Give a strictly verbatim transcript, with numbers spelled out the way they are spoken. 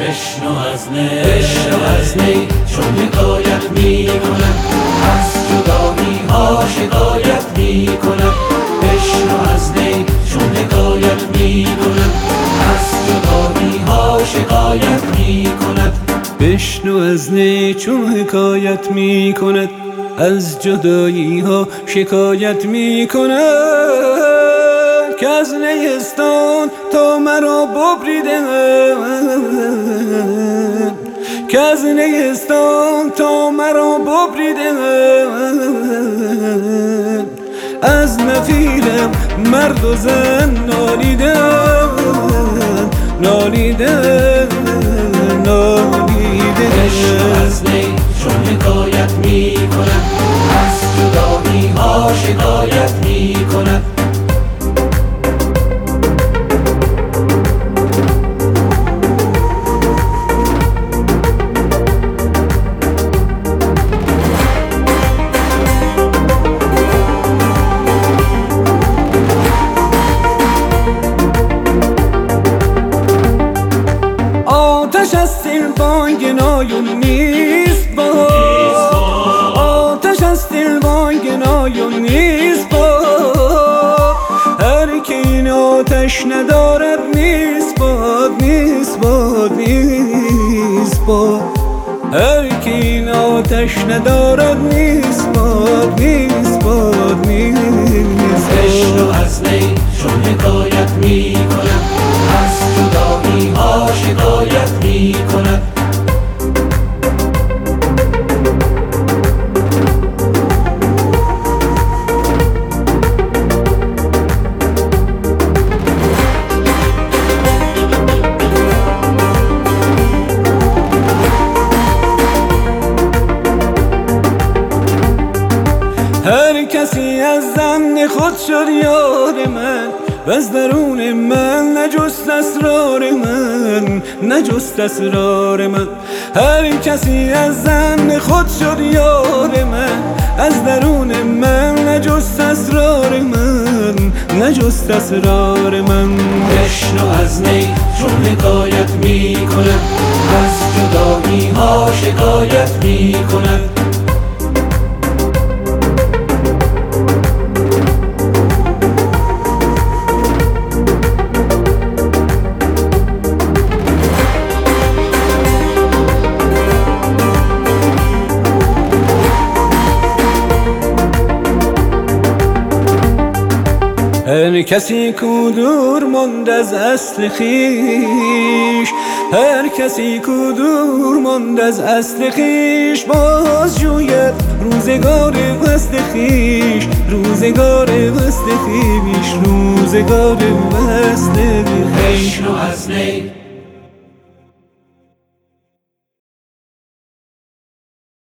بشنو از نی بشنو از نی چون حکایت می کند، از جدایی ها شکایت می کند. بشنو از نی چون حکایت می کند، از جدایی ها شکایت می کند. بشنو از نی چون حکایت می کند، از جدایی ها شکایت می کند. که از نیستان تا مرا ببریده، که از نیستان تا مرا ببریده. از نفیرم مرد و زن نالیدن، نالیدن، نالیدن. بشنو از نی چون حکایت می کند، از جدایی ها شکایت می کند. آتش از دل بانگنایون نیست با، آتش از دل بانگنایون نیست با. هر که این آتش ندارد نیست باد، نیست باد، نیست باد. هر که این آتش ندارد نیست باد، نیست باد، نیست. بشنو از نی چون حکایت می کند، از جدایی ها شکایت می کند. هر کسی از ظن خود شد یار من، و از درون من نجست اسرار من، نجست اسرار من. هر کسی از ظن خود شد یار من، از درون من نجست اسرار من، نجست اسرار من. بشنو از نی چون حکایت می کند، از جدایی ها شکایت می کند. هر کسی کو دور ماند از اصل خویش، هر کسی کو دور ماند از اصل خویش، باز جوید روزگار وصل خویش، روزگار وصل خویش، روزگار وصل خویش. بشنو از نی